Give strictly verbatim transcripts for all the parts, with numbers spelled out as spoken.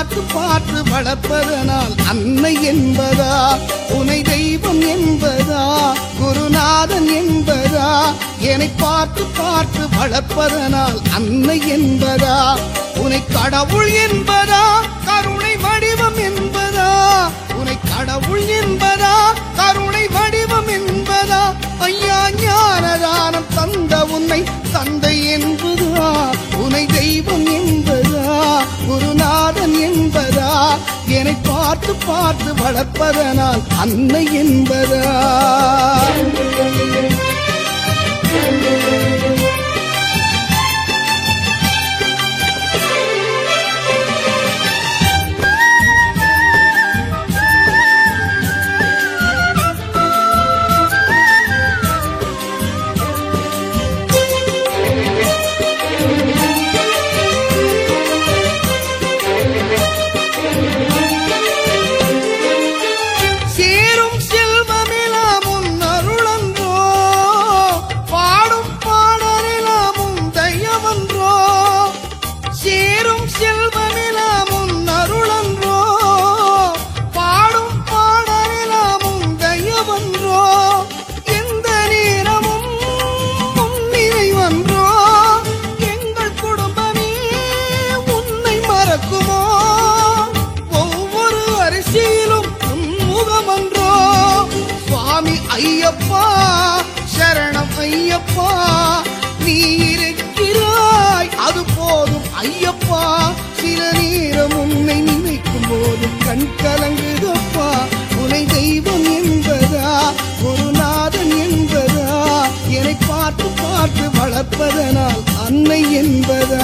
பார்த்து பார்த்து வளர்ப்பதனால் அன்னை என்பதா, உனை தெய்வம் என்பதா, குருநாதன் என்பதா, என்னை பார்த்து பார்த்து வளர்ப்பதனால் அன்னை என்பதா, உனை கடவுள் என்பதா, கருணை வடிவம் என்பதா, உனை கடவுள் என்பதா, கருணை வடிவம் என்பதா, ஐயா ஞானதானம் தந்த உன்னை தந்தை என்பதா, உனை தெய்வம் என்பதா, குருநாதன் என்பதா, என்னை பார்த்து பார்த்து வளர்ப்பதனால் அன்னை என்பதா. ஐயப்பா சரணம் ஐயப்பா, நீ இருக்கிறாய் அது போதும் ஐயப்பா, சில நேரம் உன்னை நினைக்கும் போது கண் கலங்குதப்பா, உனை தெய்வம் என்பதா, குருநாதன் என்பதா, என்னை பார்த்து பார்த்து வளர்ப்பதனால் அன்னை என்பதா.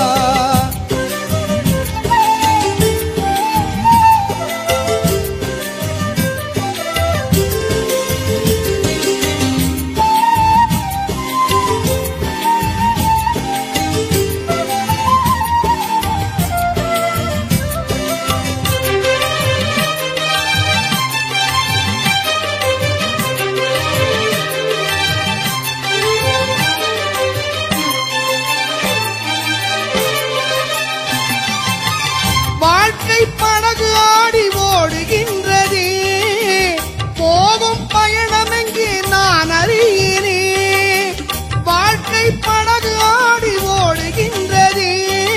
படகு ஆடி ஓடுகின்றதே, போகும் பயணம் எங்கே நான் அறியேனே, வாழ்க்கை படகு ஆடி ஓடுகின்றதே,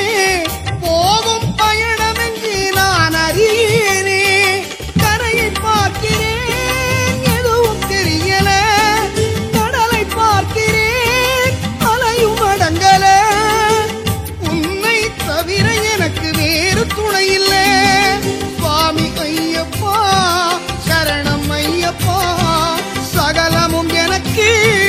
போகும் பயணம் எங்கே நான் அறியேனே, கரையை பார்க்கிறேன் எதுவும் தெரியல, கடலை பார்க்கிறேன் அலையும் அடங்கல, உன்னை தவிர எனக்கு வேறு துணை இல்லை, சுவாமி ஐயப்பா சரணம் ஐயப்பா, சகலமும் எனக்கு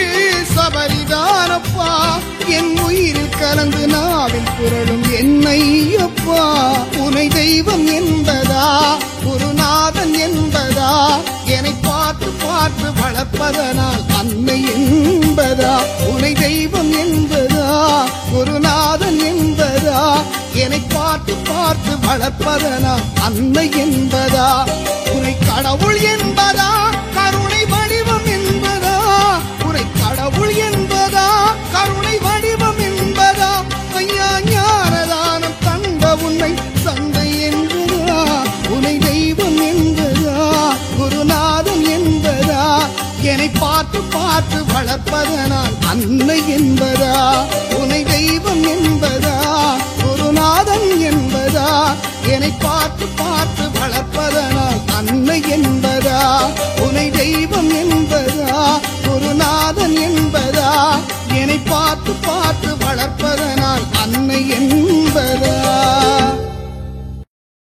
சபரிதானப்பா, என் உயிரில் கலந்து நாவில் புரளும் என் ஐயப்பா, உனை தெய்வம் என்பதா, குருநாதன் என்பதா, என்னை பார்த்து பார்த்து வளர்ப்பதனால் அன்னை என்பதா, உனை தெய்வம் என்பதா, குருநாதன் என்பதா, என்னை பார்த்து பார்த்து வளர்ப்பதனால் அன்னை என்பதா, உனை கடவுள் என்பதா, கருணை வடிவம் என்பதா, உனை கடவுள் என்பதா, கருணை வடிவம் என்பதா, ஐயா ஞானதானம் தந்த உன்னை தந்தை என்பதா, உனை தெய்வம் என்பதா, குருநாதன் என்பதா, என்னை பார்த்து பார்த்து வளர்ப்பதனால் அன்னை என்பதா, உனை தெய்வம் என்பதா, குருநாதன் என்பதா, என்னை பார்த்து பார்த்து வளர்ப்பதனால் அன்னை என்பதா, உனை தெய்வம் என்பதா, குருநாதன் என்பதா, என்னை பார்த்து பார்த்து வளர்ப்பதனால் அன்னை என்பதா.